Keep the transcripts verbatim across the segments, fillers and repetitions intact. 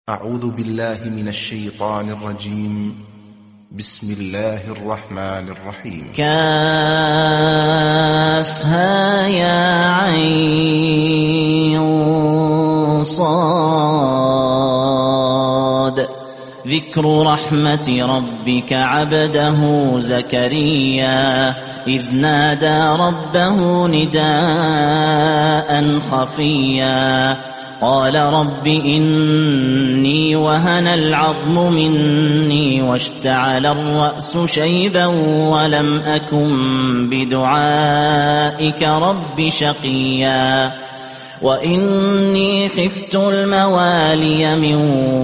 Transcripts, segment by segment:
أعوذ بالله من الشيطان الرجيم. بسم الله الرحمن الرحيم. كافها يا عين صاد ذكر رحمة ربك عبده زكريا إذ نادى ربه نداء خفيا قال رب إني وهن العظم مني واشتعل الرأس شيبا ولم أكن بدعائك رب شقيا وإني خفت الموالي من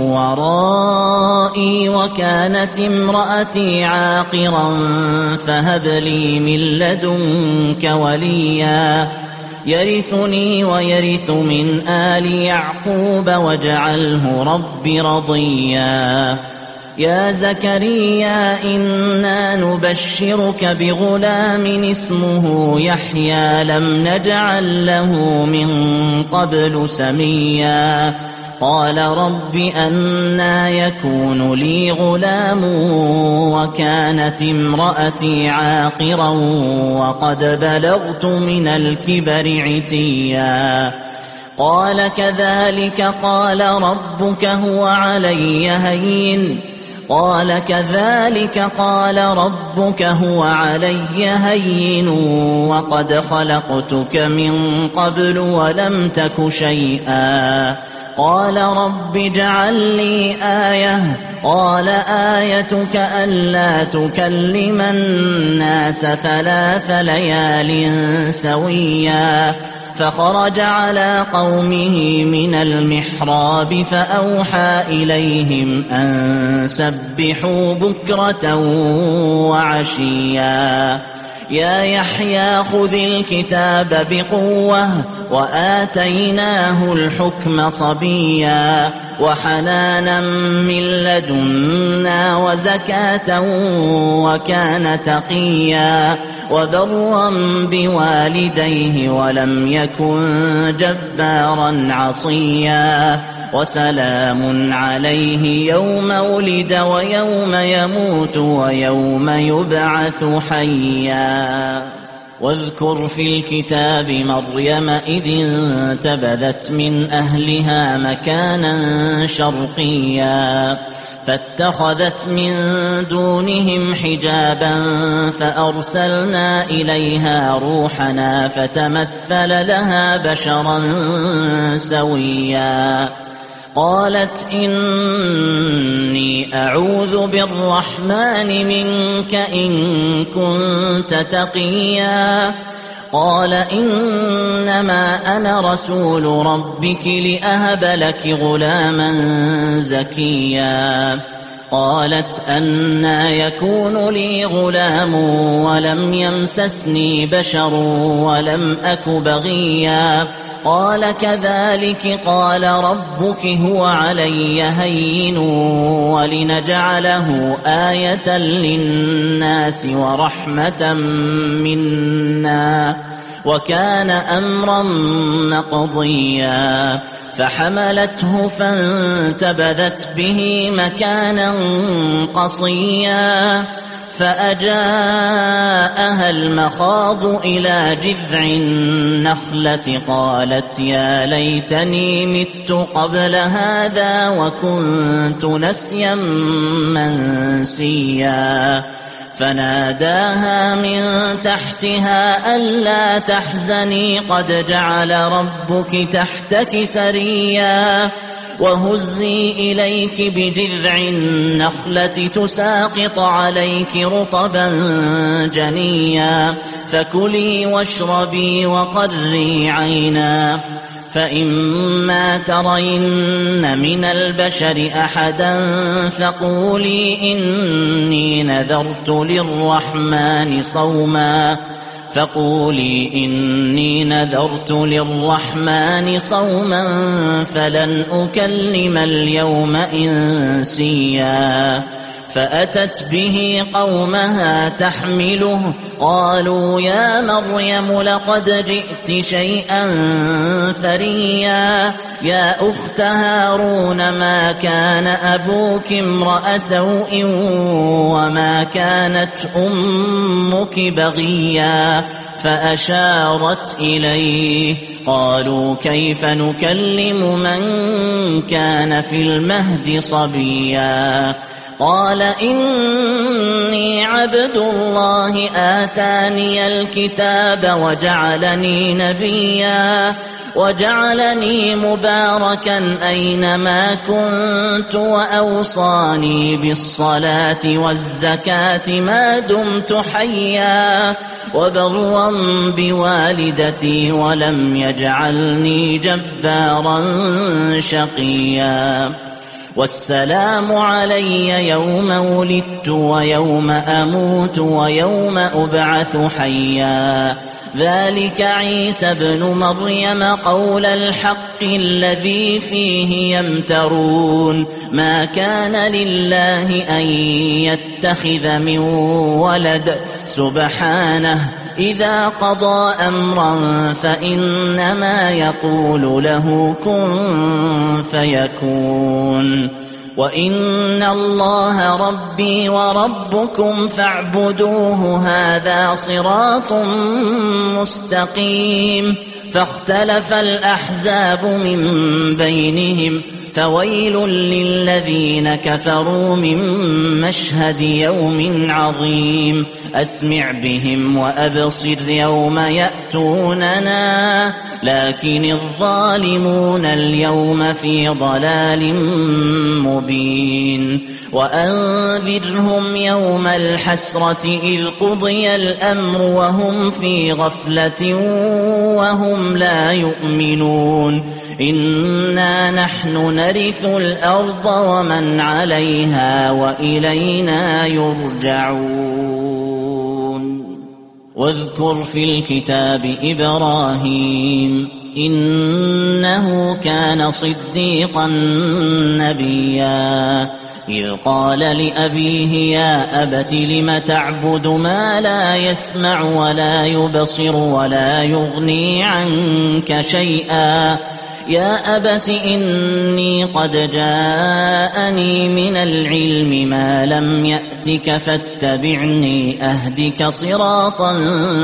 ورائي وكانت امرأتي عاقرا فهب لي من لدنك وليا يرثني ويرث من آل يعقوب واجعله رب رضيا يا زكريا إنا نبشرك بغلام اسمه يحيى لم نجعل له من قبل سميا قال رب أنى يكون لي غلام وكانت امرأتي عاقرا وقد بلغت من الكبر عتيا قال كذلك قال ربك هو علي هين قال كذلك قال ربك هو علي هين وقد خلقتك من قبل ولم تك شيئا قال رب اجعل لي آية قال آيتك ألا تكلم الناس ثلاث ليال سويا فخرج على قومه من المحراب فأوحى إليهم أن سبحوا بكرة وعشيا يا يحيى خذ الكتاب بقوة وآتيناه الحكم صبيا وحنانا من لدنا وزكاة وكان تقيا وبرا بوالديه ولم يكن جبارا عصيا وسلام عليه يوم ولد ويوم يموت ويوم يبعث حيا واذكر في الكتاب مريم إذ انتبذت من أهلها مكانا شرقيا فاتخذت من دونهم حجابا فأرسلنا إليها روحنا فتمثل لها بشرا سويا قالت إني أعوذ بالرحمن منك إن كنت تقيا قال إنما أنا رسول ربك لأهب لك غلاما زكيا قالت أنى يكون لي غلام ولم يمسسني بشر ولم أك بغيا قال كذلك قال ربك هو علي هين ولنجعله آية للناس ورحمة منا وكان أمرا مقضيا فحملته فانتبذت به مكانا قصيا فأجاءها المخاض إلى جذع النخلة قالت يا ليتني مت قبل هذا وكنت نسيا منسيا فناداها من تحتها ألا تحزني قد جعل ربك تحتك سريا وهزي إليك بجذع النخلة تساقط عليك رطبا جنيا فكلي واشربي وقري عينا فإما ترين من البشر أحدا فقولي إني نذرت للرحمن صوما فقولي إني نذرت للرحمن صوما فلن أكلم اليوم إنسيا فأتت به قومها تحمله قالوا يا مريم لقد جئت شيئا فريا يا أخت هارون ما كان أبوك امرأ سوء وما كانت أمك بغيا فأشارت إليه قالوا كيف نكلم من كان في المهد صبيا قال إني عبد الله آتاني الكتاب وجعلني نبيا وجعلني مباركا أينما كنت وأوصاني بالصلاة والزكاة ما دمت حيا وبرا بوالدتي ولم يجعلني جبارا شقيا والسلام علي يوم ولدت ويوم أموت ويوم أبعث حيا ذلك عيسى ابن مريم قول الحق الذي فيه يمترون ما كان لله أن يتخذ من ولد سبحانه إذا قضى أمرا فإنما يقول له كن فيكون وإن الله ربي وربكم فاعبدوه هذا صراط مستقيم فاختلف الأحزاب من بينهم فويل للذين كفروا من مشهد يوم عظيم أسمع بهم وأبصر يوم يأتوننا لكن الظالمون اليوم في ضلال مبين وأنذرهم يوم الحسرة إذ قضي الأمر وهم في غفلة وهم لا يؤمنون إنا نحن نرث الأرض ومن عليها وإلينا يرجعون واذكر في الكتاب إبراهيم إنه كان صديقا نبيا إذ قال لأبيه يا أبت لم تعبد ما لا يسمع ولا يبصر ولا يغني عنك شيئا يا أبت إني قد جاءني من العلم ما لم يأتك فاتبعني أهدك صراطا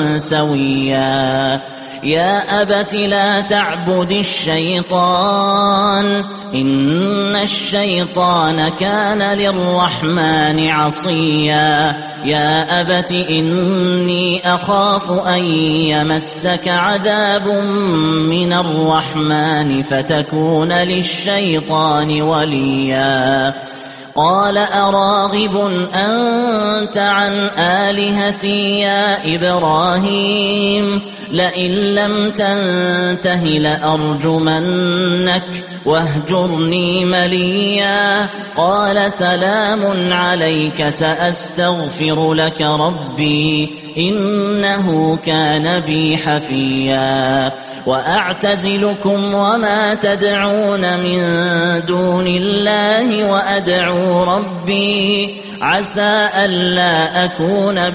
سويا يا أبت لا تعبد الشيطان إن الشيطان كان للرحمن عصيا يا أبت إني أخاف أن يمسك عذاب من الرحمن فتكون للشيطان وليا قال أراغب أنت عن آلهتي يا إبراهيم لئن لم تنته لأرجمنك واهجرني مليا قال سلام عليك سأستغفر لك ربي إنه كان بي حفيا وأعتزلكم وما تدعون من دون الله وأدعو ربي عسى ألا أكون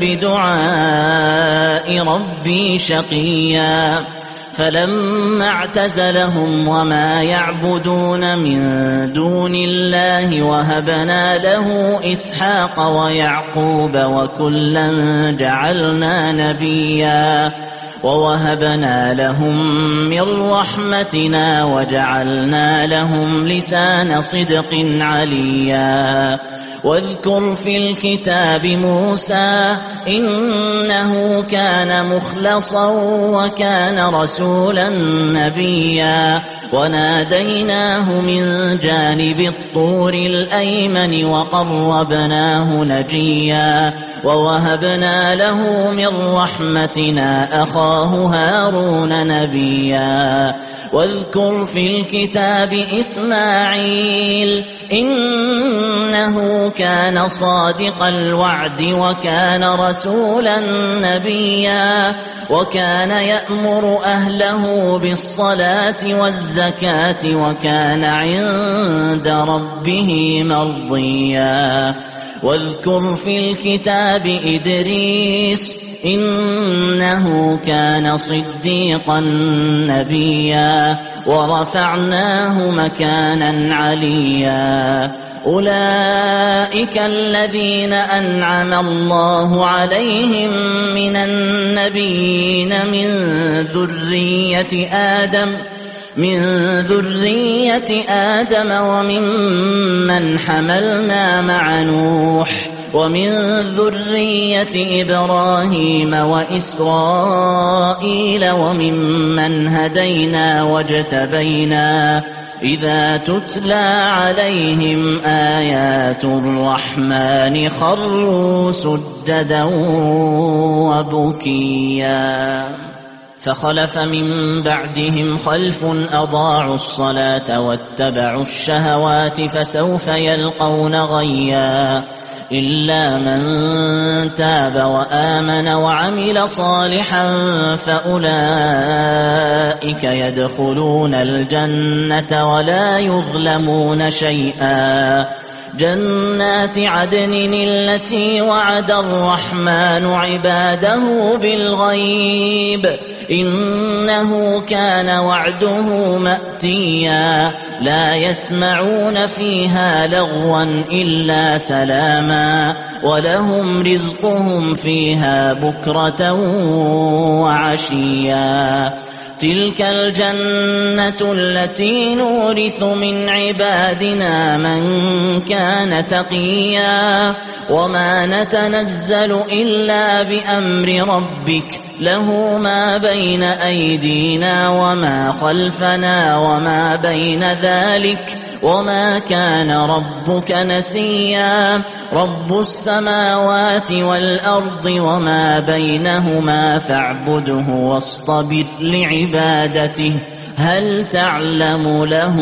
بدعاء ربي شقيا فلما اعتزلهم وما يعبدون من دون الله وهبنا له إسحاق ويعقوب وكلا جعلنا نبيا ووهبنا لهم من رحمتنا وجعلنا لهم لسان صدق عليا واذكر في الكتاب موسى إنه كان مخلصا وكان رسولا نبيا وناديناه من جانب الطور الأيمن وقربناه نجيا ووهبنا له من رحمتنا أخاه هارون نبيا واذكر في الكتاب إسماعيل إنه إنه كان صادق الوعد وكان رسولا نبيا وكان يأمر أهله بالصلاة والزكاة وكان عند ربه مرضيا واذكر في الكتاب إدريس إنه كان صديقا نبيا ورفعناه مكانا عليا أولئك الذين أنعم الله عليهم من النبيين من ذرية آدم من ذرية آدم وممن حملنا مع نوح ومن ذرية إبراهيم وإسرائيل وممن هدينا واجتبينا إذا تتلى عليهم آيات الرحمن خروا سجدا وبكيا فخلف من بعدهم خلف أضاعوا الصلاة واتبعوا الشهوات فسوف يلقون غيا إلا من تاب وآمن وعمل صالحا فأولئك يدخلون الجنة ولا يظلمون شيئا جنات عدن التي وعد الرحمن عباده بالغيب إنه كان وعده مأتيا لا يسمعون فيها لغوا إلا سلاما ولهم رزقهم فيها بكرة وعشيا تلك الجنة التي نورث من عبادنا من كان تقيا وما نتنزل إلا بأمر ربك له ما بين أيدينا وما خلفنا وما بين ذلك وما كان ربك نسيا رب السماوات والأرض وما بينهما فاعبده واصطبر لعبادته هل تعلم له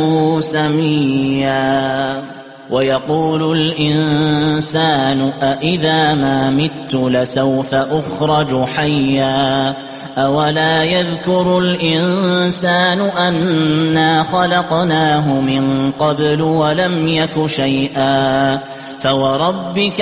سميا ويقول الإنسان أإذا ما مت لسوف أخرج حيا أولا يذكر الإنسان أنا خلقناه من قبل ولم يك شيئا فوربك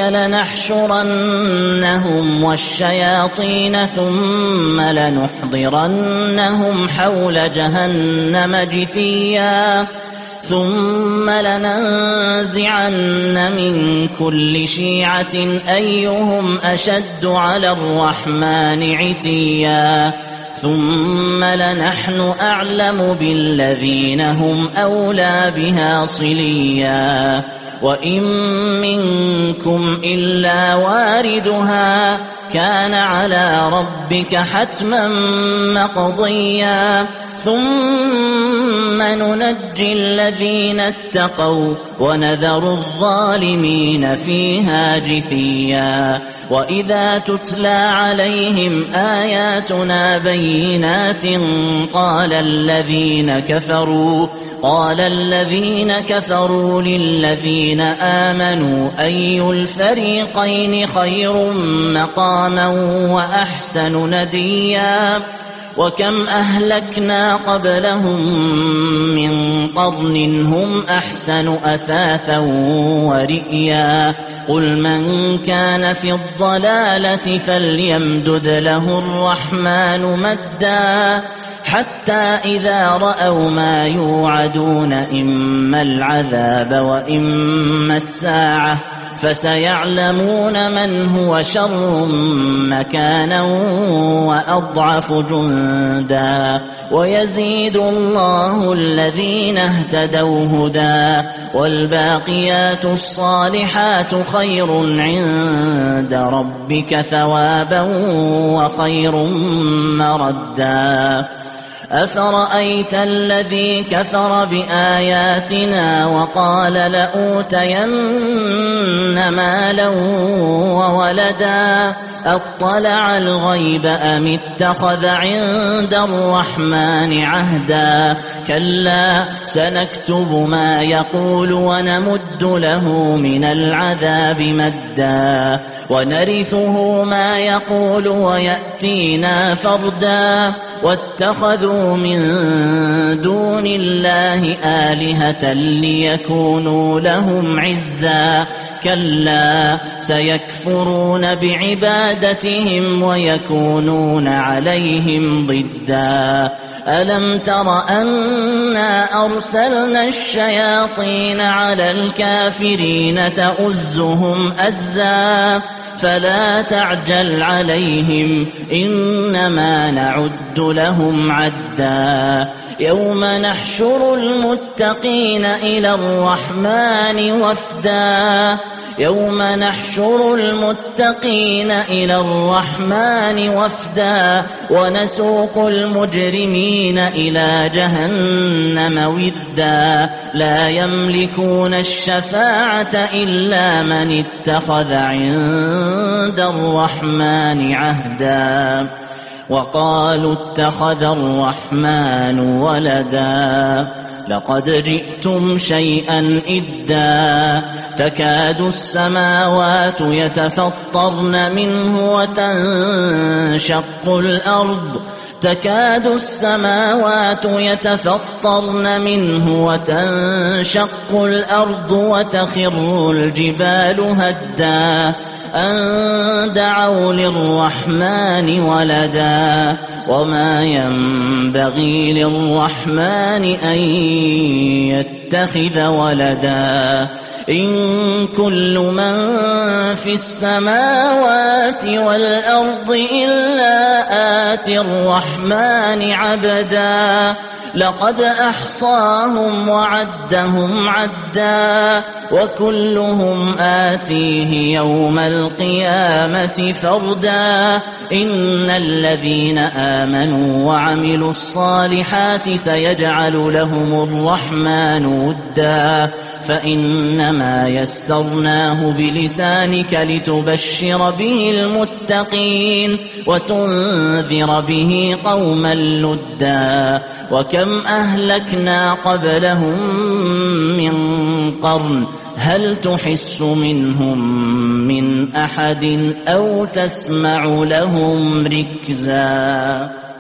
لنحشرنهم والشياطين ثم لنحضرنهم حول جهنم جثيا ثم لننزعن من كل شيعة أيهم أشد على الرحمن عتيا ثم لنحن أعلم بالذين هم أولى بها صليا وإن منكم إلا واردها كان على ربك حتما مقضيا ثم ننجي الذين اتقوا ونذر الظالمين فيها جثيا وإذا تتلى عليهم آياتنا بينات قال الذين كفروا قال الذين كفروا للذين آمنوا أي الفريقين خير مقاما وأحسن نديا وكم أهلكنا قبلهم من قرن هم أحسن أثاثا ورئيا قل من كان في الضلالة فليمدد له الرحمن مدا حتى إذا رأوا ما يوعدون إما العذاب وإما الساعة فسيعلمون من هو شر مكانا وأضعف جندا ويزيد الله الذين اهتدوا هدى والباقيات الصالحات خير عند ربك ثوابا وخير مردا أفرأيت الذي كفر بآياتنا وقال لأوتين مالا وولدا أطلع الغيب أم اتخذ عند الرحمن عهدا كلا سنكتب ما يقول ونمد له من العذاب مدا ونرثه ما يقول ويأتينا فردا واتخذوا من دون الله آلهة ليكونوا لهم عزا كلا سيكفرون بعبادتهم ويكونون عليهم ضدا ألم تر أنا أرسلنا الشياطين على الكافرين تؤزهم أزا فلا تعجل عليهم إنما نعد لهم عدا يوم نحشر المتقين إلى الرحمن وفدا يوم نحشر المتقين إلى الرحمن وفدا ونسوق المجرمين إلى جهنم ودا لا يملكون الشفاعة إلا من اتخذ عند الرحمن عهدا وقالوا اتخذ الرحمن ولدا لقد جئتم شيئا إدا تكاد السماوات يتفطرن منه وتنشق الأرض تكاد السماوات يتفطرن منه وتنشق الأرض وتخر الجبال هدا أن دعوا للرحمن ولدا وما ينبغي للرحمن أن يتخذ ولدا إن كل من في السماوات والأرض إلا آتي الرحمن عبدا لقد أحصاهم وعدهم عدا وكلهم آتيه يوم القيامة فردا إن الذين آمنوا وعملوا الصالحات سيجعل لهم الرحمن ودا فإنما يسرناه بلسانك لتبشر به المتقين وتنذر به قوما لدا وكم أهلكنا قبلهم من قرن هل تحس منهم من أحد أو تسمع لهم ركزا